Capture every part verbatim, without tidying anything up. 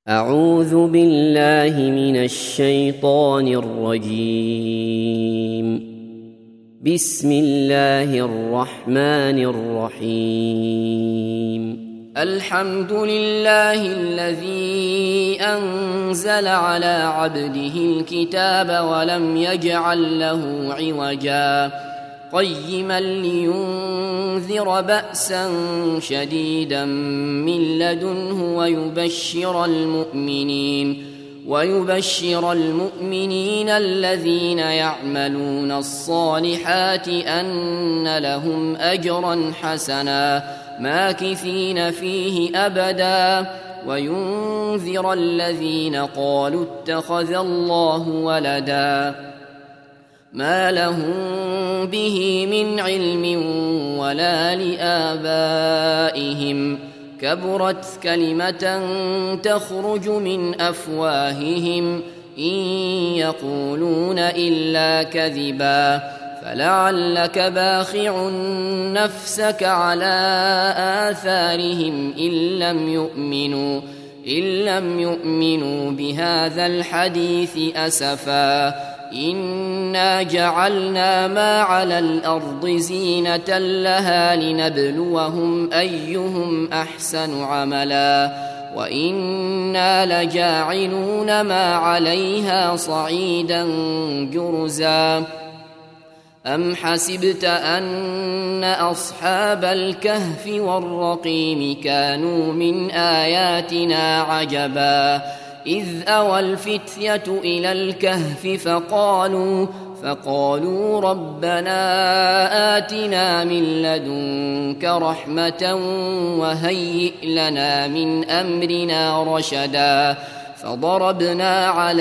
أعوذ بالله من الشيطان الرجيم. بسم الله الرحمن الرحيم. الحمد لله الذي أنزل على عبده الكتاب ولم يجعل له عوجا قيما لينذر بأسا شديدا من لدنه ويبشر المؤمنين ويبشر المؤمنين الذين يعملون الصالحات أن لهم أجرا حسنا ماكثين فيه أبدا وينذر الذين قالوا اتخذ الله ولدا ما لهم به من علم ولا لآبائهم كبرت كلمة تخرج من أفواههم إن يقولون إلا كذبا فلعلك باخع نفسك على آثارهم إن لم يؤمنوا إن لم يؤمنوا بهذا الحديث أسفا إنا جعلنا ما على الأرض زينة لها لنبلوهم أيهم أحسن عملا وإنا لجاعلون ما عليها صعيدا جرزا أم حسبت أن أصحاب الكهف والرقيم كانوا من آياتنا عجبا إذ أوى الفتية إلى الكهف فقالوا فقالوا ربنا آتنا من لدنك رحمة وهيئ لنا من أمرنا رشدا فضربنا على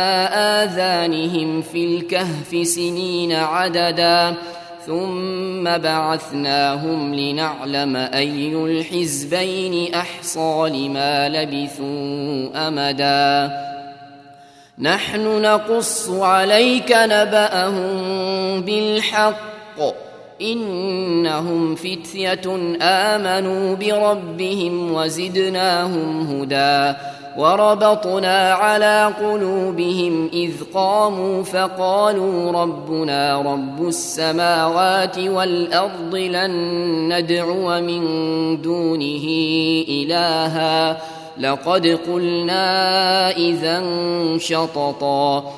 آذانهم في الكهف سنين عددا ثم بعثناهم لنعلم أي الحزبين أحصى لما لبثوا أمدا نحن نقص عليك نبأهم بالحق إنهم فتية آمنوا بربهم وزدناهم هدى وربطنا على قلوبهم إذ قاموا فقالوا ربنا رب السماوات والأرض لن ندعو من دونه إلها لقد قلنا إذا شططا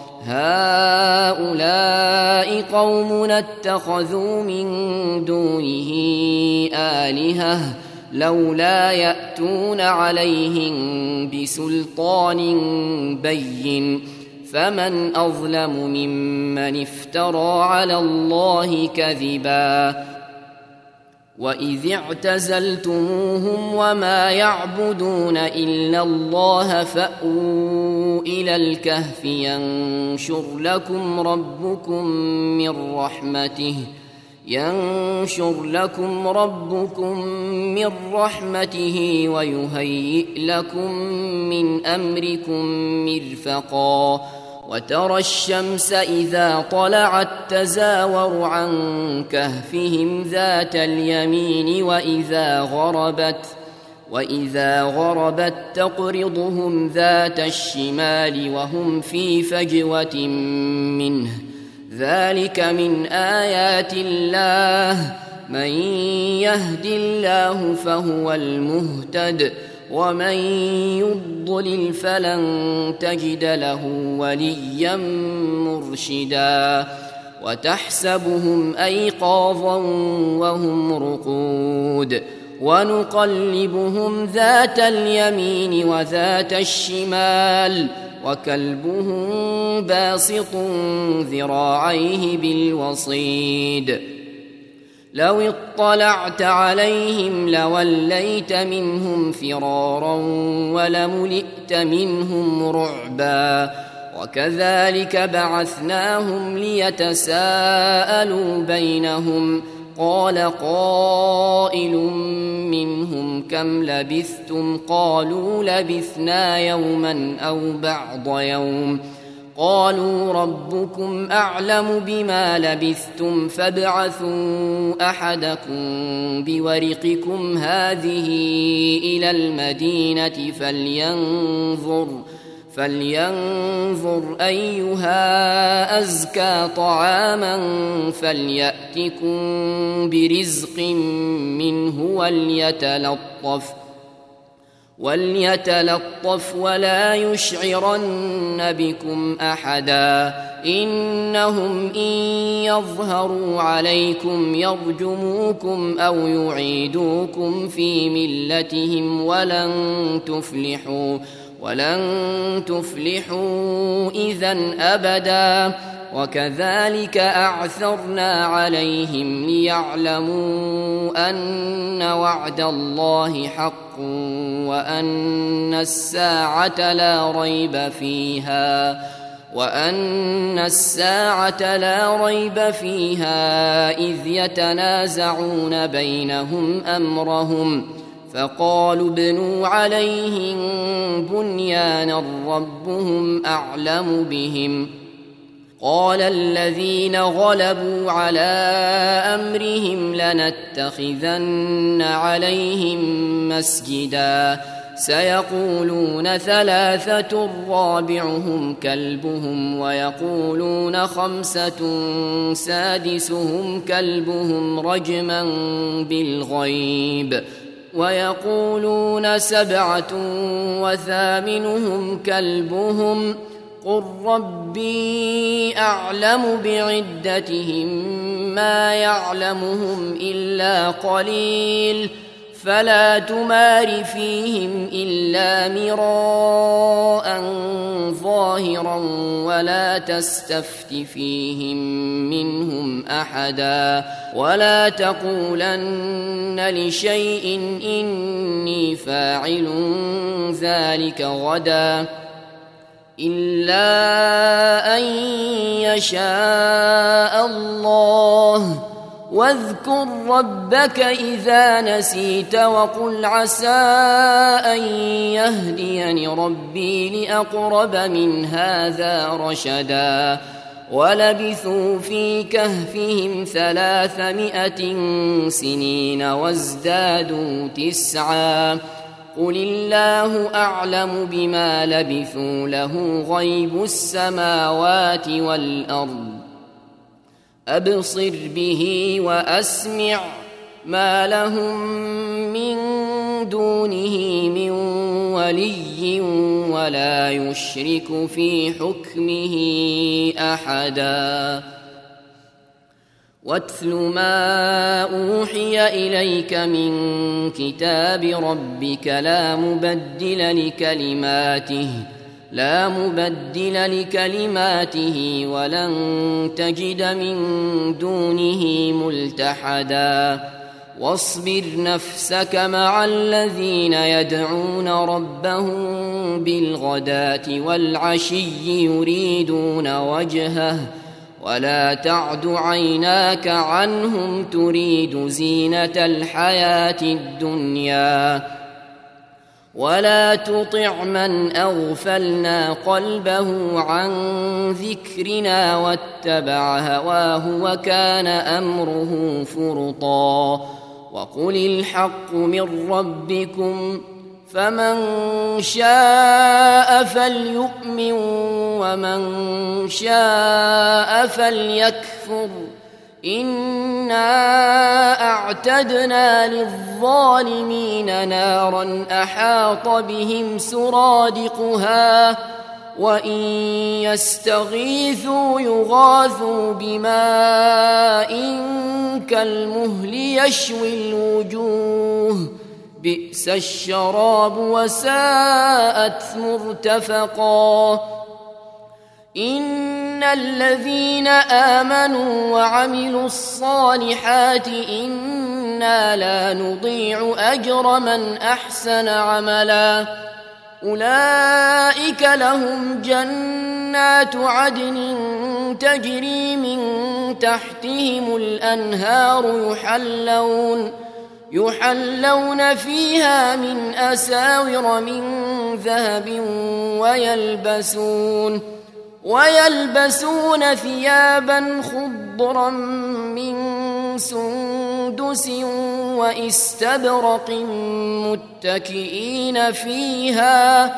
هؤلاء قومنا اتخذوا من دونه آلهة لولا يأتون عليهم بسلطان بين فمن أظلم ممن افترى على الله كذبا وإذ اعتزلتموهم وما يعبدون إلا الله فأووا إلى الكهف ينشر لكم ربكم من رحمته ينشر لكم ربكم من رحمته ويهيئ لكم من أمركم مرفقا وترى الشمس إذا طلعت تزاور عن كهفهم ذات اليمين وإذا غربت وإذا غربت تقرضهم ذات الشمال وهم في فجوة منه ذلك من آيات الله من يهد الله فهو المهتد ومن يضلل فلن تجد له وليا مرشدا وتحسبهم أيقاظا وهم رقود ونقلبهم ذات اليمين وذات الشمال وكلبهم باسط ذراعيه بالوصيد لو اطلعت عليهم لوليت منهم فرارا ولملئت منهم رعبا وكذلك بعثناهم ليتساءلوا بينهم قال قائل منهم كم لبثتم قالوا لبثنا يوما أو بعض يوم قالوا ربكم أعلم بما لبثتم فابعثوا أحدكم بورقكم هذه إلى المدينة فلينظر فلينظر أيها أزكى طعاما فليأتكم برزق منه وليتلطف وليتلطف ولا يشعرن بكم أحدا إنهم إن يظهروا عليكم يرجموكم أو يعيدوكم في ملتهم ولن تفلحوا ولن تفلحوا إذن أبدا وكذلك أعثرنا عليهم ليعلموا أن وعد الله حق وأن الساعة لا ريب فيها وأن الساعة لا ريب فيها إذ يتنازعون بينهم أمرهم فقالوا ابنوا عليهم بنيانا ربهم أعلم بهم قال الذين غلبوا على أمرهم لنتخذن عليهم مسجدا سيقولون ثلاثة رابعهم كلبهم ويقولون خمسة سادسهم كلبهم رجما بالغيب ويقولون سبعة وثامنهم كلبهم قل ربي أعلم بعدتهم ما يعلمهم إلا قليل فلا تمار فيهم إلا مراء ظاهرا ولا تستفت فيهم منهم أحدا ولا تقولن لشيء إني فاعل ذلك غدا إلا أن يشاء الله واذكر ربك إذا نسيت وقل عسى أن يهديني ربي لأقرب من هذا رشدا ولبثوا في كهفهم ثلاثمائة سنين وازدادوا تسعا قل الله أعلم بما لبثوا له غيب السماوات والأرض أبصر به وأسمع ما لهم من دونه من ولي ولا يشرك في حكمه أحدا واتل ما أوحي إليك من كتاب ربك لا مبدل لكلماته لا مبدل لكلماته ولن تجد من دونه ملتحدا واصبر نفسك مع الذين يدعون ربهم بالغداة والعشي يريدون وجهه ولا تعد عيناك عنهم تريد زينة الحياة الدنيا ولا تطع من أغفلنا قلبه عن ذكرنا واتبع هواه وكان أمره فرطا وقل الحق من ربكم فمن شاء فليؤمن ومن شاء فليكفر إنا أعتدنا للظالمين نارا أحاط بهم سرادقها وإن يستغيثوا يغاثوا بماء كالمهل يشوي الوجوه بئس الشراب وساءت مرتفقا إن الذين آمنوا وعملوا الصالحات إنا لا نضيع أجر من أحسن عملا أولئك لهم جنات عدن تجري من تحتهم الأنهار يحلون يحلون فيها من أساور من ذهب ويلبسون ويلبسون ثيابا خضرا من سندس واستبرق متكئين فيها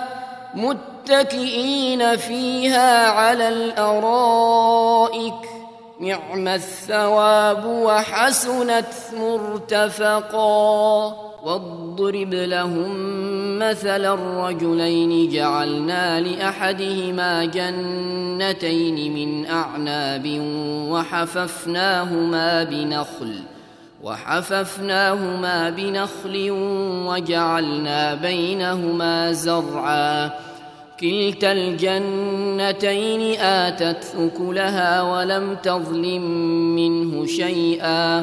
متكئين فيها على الأرائك نعم الثواب وحسنت مرتفقا. واضرب لهم مثل الرجلين جعلنا لأحدهما جنتين من أعناب وحففناهما بنخل وحففناهما بنخل وجعلنا بينهما زرعا كلتا الجنتين آتت أكلها ولم تظلم منه شيئا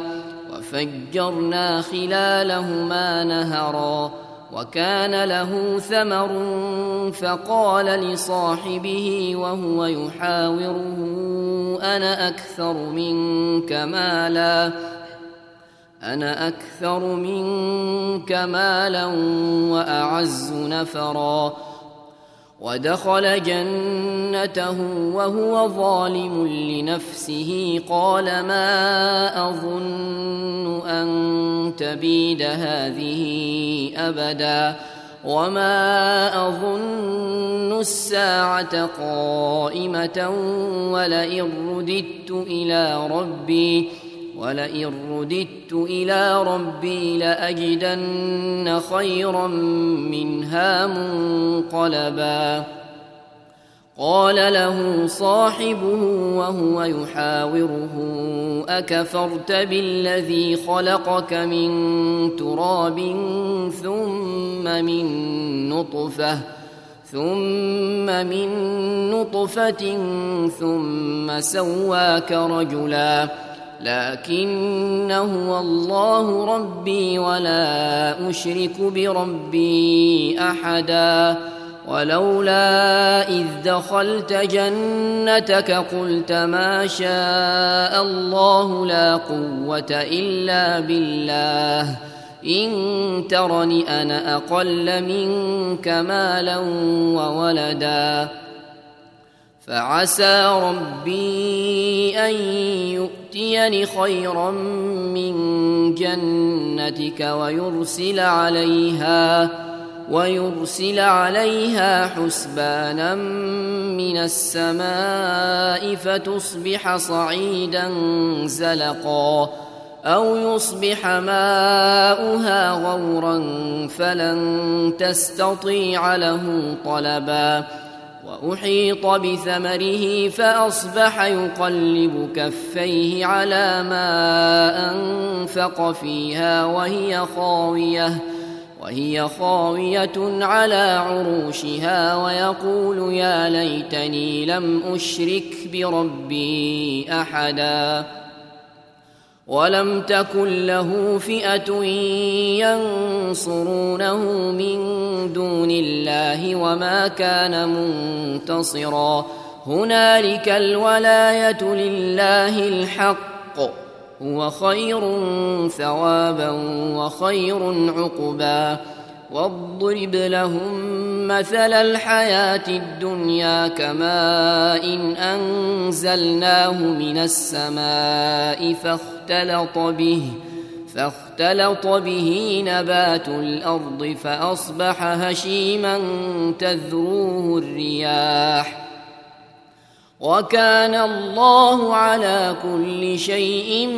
وفجرنا خلالهما نهرا وكان له ثمر فقال لصاحبه وهو يحاوره أنا أكثر منك مالا أنا أكثر منك مالا وأعز نفرا ودخل جنته وهو ظالم لنفسه قال ما أظن أن تبيد هذه أبدا وما أظن الساعة قائمة ولئن رددت إلى ربي ولئن رددت إلى ربي لأجدن خيرا منها منقلبا. قال له صاحبه وهو يحاوره أكفرت بالذي خلقك من تراب ثم من نطفة ثم من نطفة ثم سواك رجلا لكن هو الله ربي ولا أشرك بربي أحدا. ولولا إذ دخلت جنتك قلت ما شاء الله لا قوة إلا بالله إن ترني أنا أقل منك مالا وولدا فعسى ربي أن يؤتيني خيرا من جنتك ويرسل عليها ويرسل عليها حسبانا من السماء فتصبح صعيدا زلقا أو يصبح ماؤها غورا فلن تستطيع له طلبا. وأحيط بثمره فأصبح يقلب كفيه على ما أنفق فيها وهي خاوية وهي خاوية على عروشها ويقول يا ليتني لم أشرك بربي أحدا. ولم تكن له فئة ينصرونه من دون الله وما كان منتصرا. هنالك الولاية لله الحق هو خير ثوابا وخير عقبا. واضرب لهم مثل الحياة الدنيا كماء إن أنزلناه من السماء فاختلط به فاختلط به نبات الأرض فأصبح هشيما تذروه الرياح وكان الله على كل شيء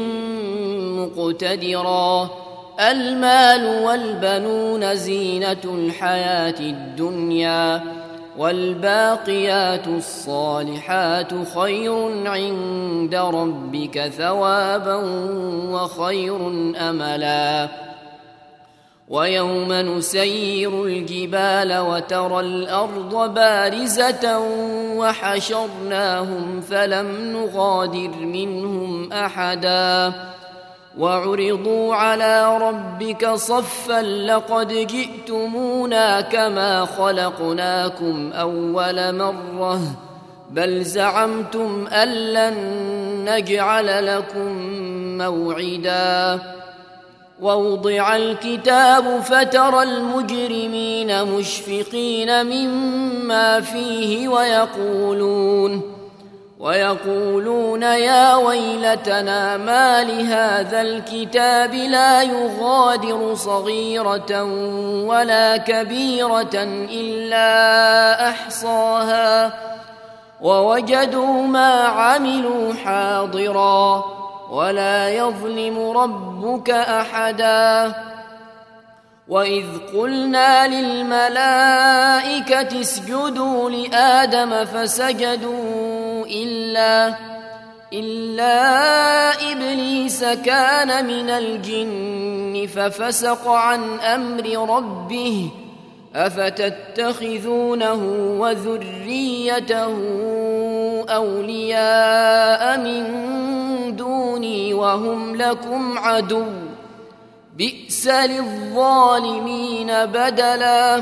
مقتدرا. المال والبنون زينة الحياة الدنيا والباقيات الصالحات خير عند ربك ثوابا وخير أملا. ويوم نسير الجبال وترى الأرض بارزة وحشرناهم فلم نغادر منهم أحدا وعرضوا على ربك صفا لقد جئتمونا كما خلقناكم أول مرة بل زعمتم أن لن نجعل لكم موعدا. ووضع الكتاب فترى المجرمين مشفقين مما فيه ويقولون ويقولون يا ويلتنا ما لهذا الكتاب لا يغادر صغيرة ولا كبيرة إلا أحصاها ووجدوا ما عملوا حاضرا ولا يظلم ربك أحدا. وإذ قلنا للملائكة اسجدوا لآدم فسجدوا إلا إلا إبليس كان من الجن ففسق عن أمر ربه أفتتخذونه وذريته أولياء من دوني وهم لكم عدو بئس للظالمين بدلا.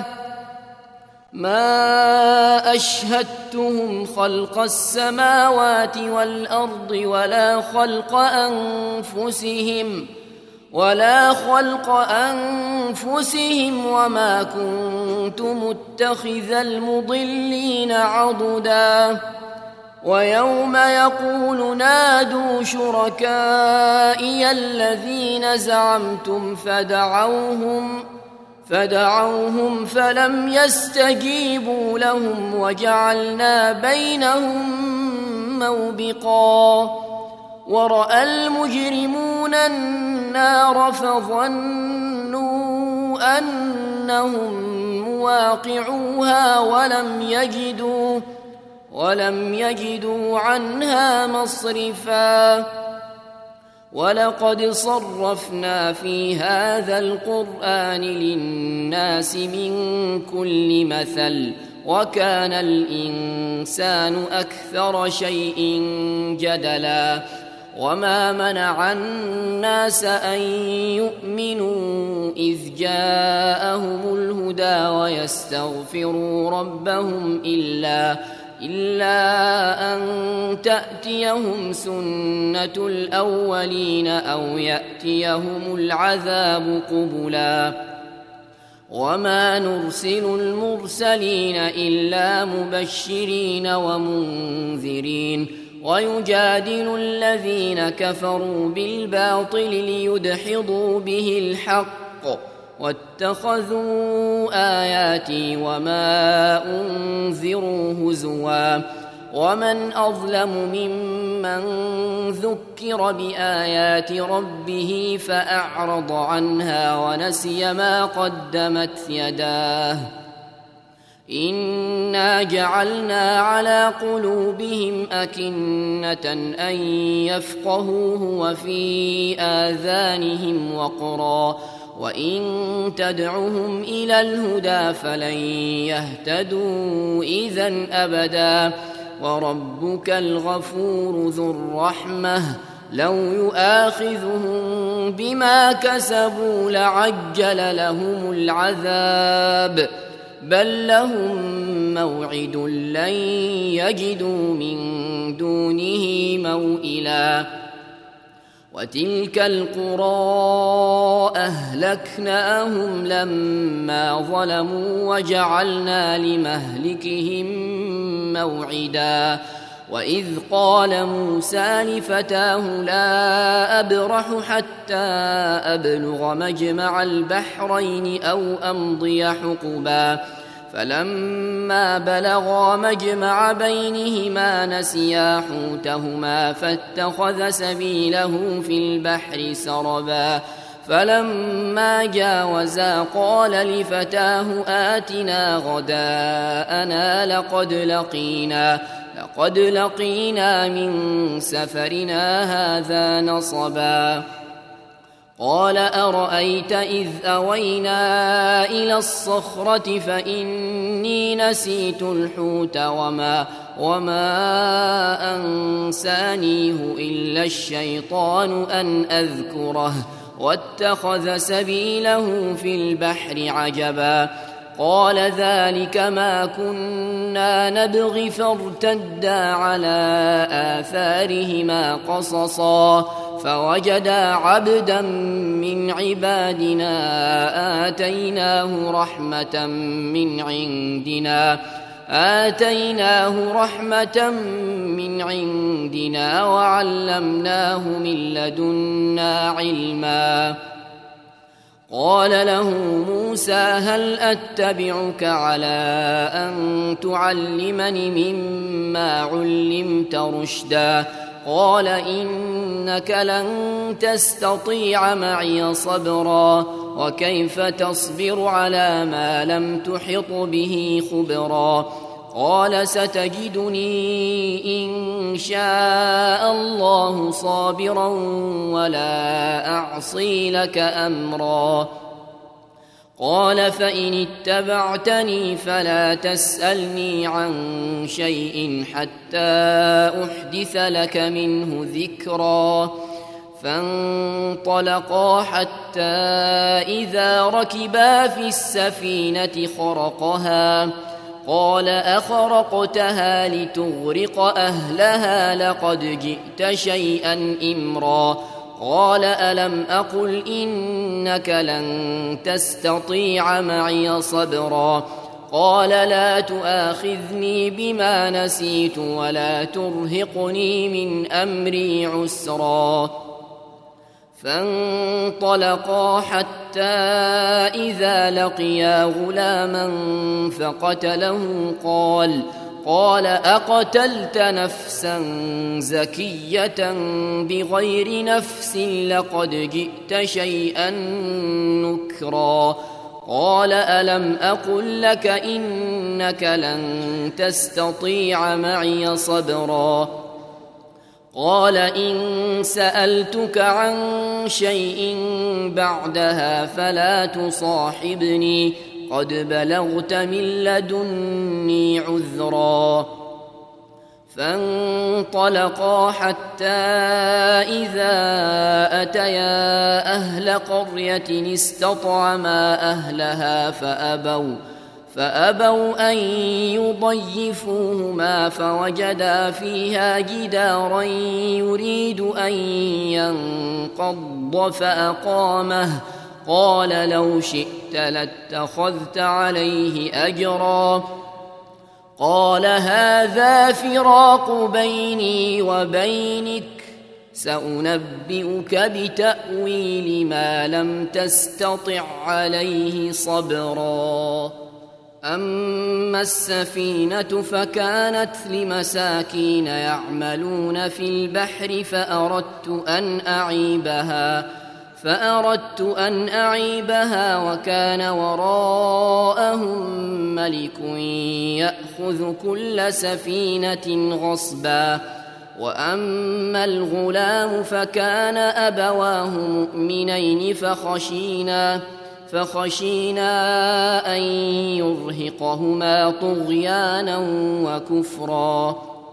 ما أشهدتهم خلق السماوات والأرض ولا خلق أنفسهم ولا خلق أنفسهم وما كنت متخذ المضلين عضدا. ويوم يقول نادوا شركائي الذين زعمتم فدعوهم فدعوهم فلم يستجيبوا لهم وجعلنا بينهم موبقا. ورأى المجرمون النار فظنوا أنهم مواقعوها ولم يجدوا ولم يجدوا عنها مصرفا. ولقد صرفنا في هذا القرآن للناس من كل مثل وكان الإنسان أكثر شيء جدلا. وما منع الناس أن يؤمنوا إذ جاءهم الهدى ويستغفروا ربهم إلا إلا أن تأتيهم سنة الأولين أو يأتيهم العذاب قبلا. وما نرسل المرسلين إلا مبشرين ومنذرين ويجادل الذين كفروا بالباطل ليدحضوا به الحق واتخذوا آياتي وما أنذروا هزوا. ومن أظلم ممن ذكر بآيات ربه فأعرض عنها ونسي ما قدمت يداه. إنا جعلنا على قلوبهم أكنة أن يفقهوه وفي آذانهم وقرا وإن تدعهم إلى الهدى فلن يهتدوا إذن أبدا. وربك الغفور ذو الرحمة لو يؤاخذهم بما كسبوا لعجل لهم العذاب بل لهم موعد لن يجدوا من دونه موئلا. وتلك القرى أهلكناهم لما ظلموا وجعلنا لمهلكهم موعدا. وإذ قال موسى لفتاه لا أبرح حتى أبلغ مجمع البحرين أو أمضي حقبا. فلما بلغا مجمع بينهما نسيا حوتهما فاتخذ سبيله في البحر سربا. فلما جاوزا قال لفتاه آتنا غداءنا لقد لقينا لقد لقينا من سفرنا هذا نصبا. قال أرأيت إذ أوينا إلى الصخرة فإني نسيت الحوت وما, وما أنسانيه إلا الشيطان أن أذكره واتخذ سبيله في البحر عجبا. قال ذلك ما كنا نبغي فارتدا على آثارهما قصصا فوجدا عبدا من عبادنا آتيناه رحمة من عندنا آتيناه رحمة من عندنا وعلمناه من لدنا علما. قال له موسى هل أتبعك على أن تعلمني مما علمت رشدا؟ قال إنك لن تستطيع معي صبرا وكيف تصبر على ما لم تحط به خبرا؟ قال ستجدني إن شاء الله صابرا ولا أعصي لك أمرا. قال فإن اتبعتني فلا تسألني عن شيء حتى أحدث لك منه ذكرا. فانطلقا حتى إذا ركبا في السفينة خرقها قال أخرقتها لتغرق أهلها لقد جئت شيئا إمرا. قال ألم أقل إنك لن تستطيع معي صبرا؟ قال لا تؤاخذني بما نسيت ولا ترهقني من أمري عسرا. فانطلقا حتى إذا لقيا غلاما فقتله قال قال أقتلت نفسا زكية بغير نفس لقد جئت شيئا نكرا. قال ألم أقل لك إنك لن تستطيع معي صبرا؟ قال إن سألتك عن شيء بعدها فلا تصاحبني قد بلغت من لدني عذرا. فانطلقا حتى إذا أتيا أهل قرية استطعما أهلها فأبوا فأبوا أن يضيفوهما فوجدا فيها جدارا يريد أن ينقض فأقامه. قال لو شئت لاتخذت عليه أجرا. قال هذا فراق بيني وبينك سأنبئك بتأويل ما لم تستطع عليه صبرا. أما السفينة فكانت لمساكين يعملون في البحر فأردت أن أعيبها فأردت أن أعيبها وكان وراءهم ملك يأخذ كل سفينة غصبا. وأما الغلام فكان أبواه مؤمنين فخشينا فخشينا أن يرهقهما طغيانا وكفرا.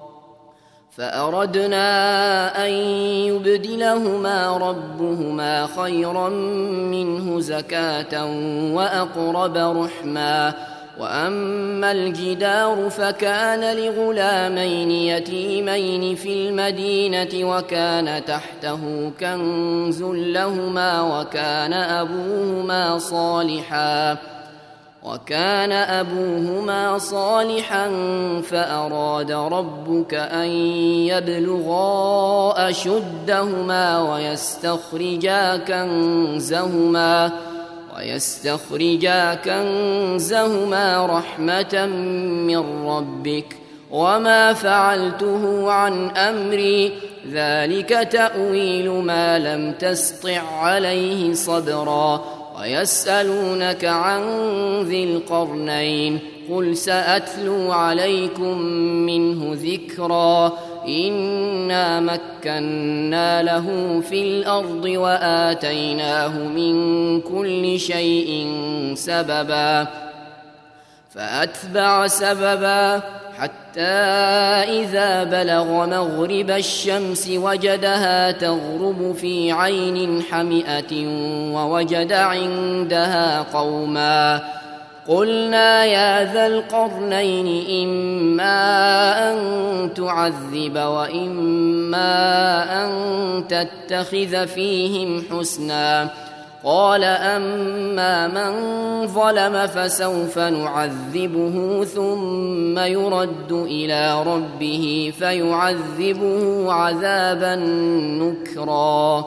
فأردنا أن يبدلهما ربهما خيرا منه زكاة وأقرب رحما. وأما الجدار فكان لغلامين يتيمين في المدينة وكان تحته كنز لهما وكان أبوهما صالحا وكان أبوهما صالحا فأراد ربك أن يبلغا أشدهما ويستخرجا كنزهما ويستخرجا كنزهما رحمة من ربك وما فعلته عن أمري ذلك تأويل ما لم تسطع عليه صبرا. ويسألونك عن ذي القرنين قل سأتلو عليكم منه ذكرا. إنا مكنا له في الأرض وآتيناه من كل شيء سببا. فأتبع سببا حتى إذا بلغ مغرب الشمس وجدها تغرب في عين حمئة ووجد عندها قوما قلنا يا ذا القرنين إما أن تعذب وإما أن تتخذ فيهم حسنا قال أما من ظلم فسوف نعذبه ثم يرد إلى ربه فيعذبه عذابا نكرا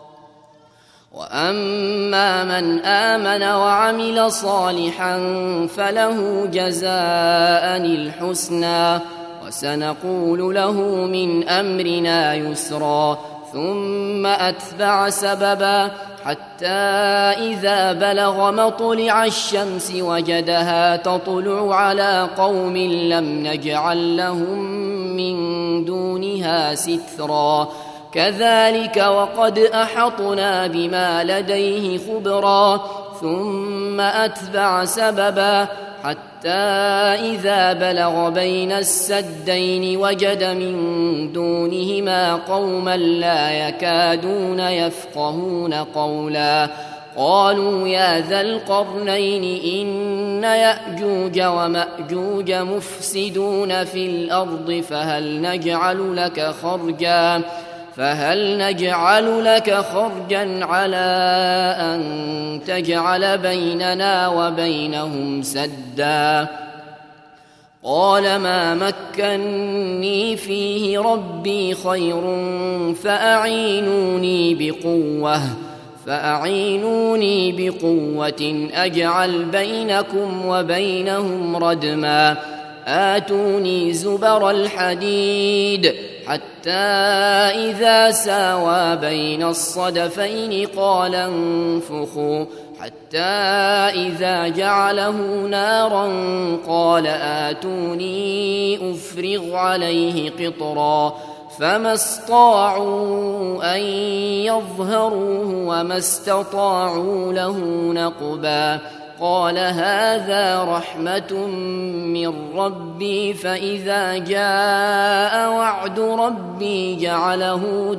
وأما من آمن وعمل صالحا فله جزاء الحسنى وسنقول له من أمرنا يسرا ثم أتبع سببا حتى إذا بلغ مطلع الشمس وجدها تطلع على قوم لم نجعل لهم من دونها سترا كذلك وقد أحطنا بما لديه خبرا ثم أتبع سببا حتى إذا بلغ بين السدين وجد من دونهما قوما لا يكادون يفقهون قولا قالوا يا ذا القرنين إن يأجوج ومأجوج مفسدون في الأرض فهل نجعل لك خرجا فهل نجعل لك خرجا على أن تجعل بيننا وبينهم سدا قال ما مكني فيه ربي خير فأعينوني بقوة فأعينوني بقوة أجعل بينكم وبينهم ردما آتوني زبر الحديد حتى إذا ساوى بين الصدفين قال انفخوا حتى إذا جعله نارا قال آتوني أفرغ عليه قطرا فما استطاعوا أن يظهروه وما استطاعوا له نقبا قال هذا رحمة من ربي فإذا جاء وعد ربي جعله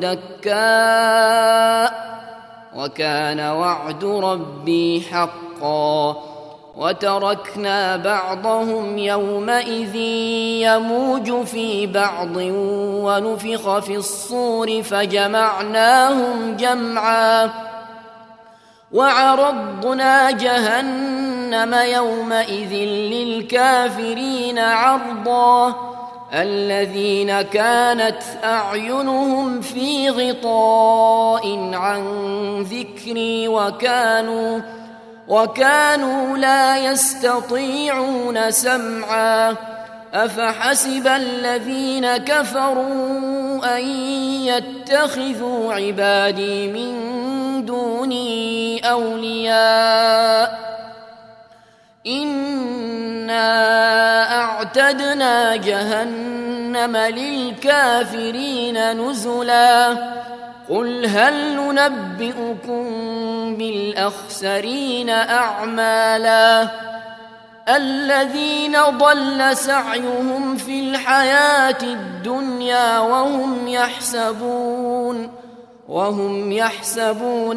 دكاء وكان وعد ربي حقا وتركنا بعضهم يومئذ يموج في بعض ونفخ في الصور فجمعناهم جمعا وعرضنا جهنم يومئذ للكافرين عرضا الذين كانت أعينهم في غطاء عن ذكري وكانوا وكانوا لا يستطيعون سمعا أفحسب الذين كفروا أن يتخذوا عبادي من دوني أولياء إنا أعتدنا جهنم للكافرين نزلا قل هل ننبئكم بالأخسرين أعمالا الذين ضل سعيهم في الحياة الدنيا وهم يحسبون وهم يحسبون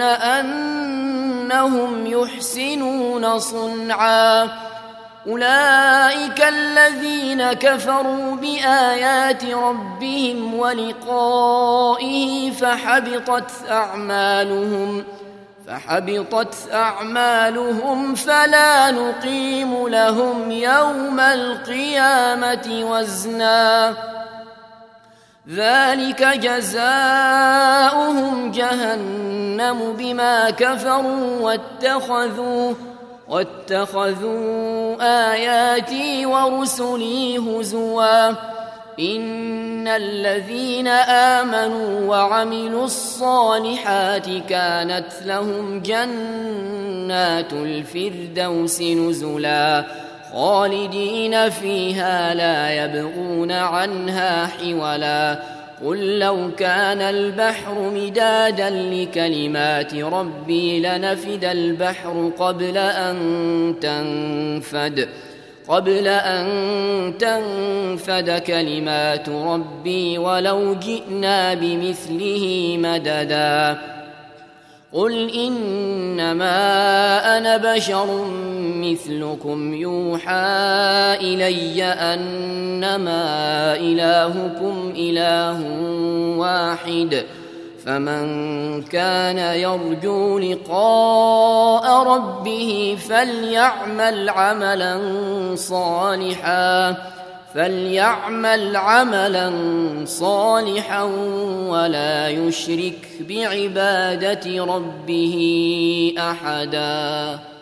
أنهم يحسنون صنعا أولئك الذين كفروا بآيات ربهم ولقائه فحبطت أعمالهم فحبطت أعمالهم فلا نقيم لهم يوم القيامة وزنا ذلك جزاؤهم جهنم بما كفروا واتخذوا واتخذوا آياتي ورسلي هزوا إن الذين آمنوا وعملوا الصالحات كانت لهم جنات الفردوس نزلا خالدين فيها لا يبغون عنها حولا قل لو كان البحر مدادا لكلمات ربي لنفد البحر قبل أن تنفد قبل أن تنفد كلمات ربي ولو جئنا بمثله مددا قل إنما أنا بشر مثلكم يوحى إلي أنما إلهكم إله واحد فمن كان يرجو لقاء ربه فليعمل عملا صالحا فليعمل عملا صالحا ولا يشرك بعبادة ربه أحدا.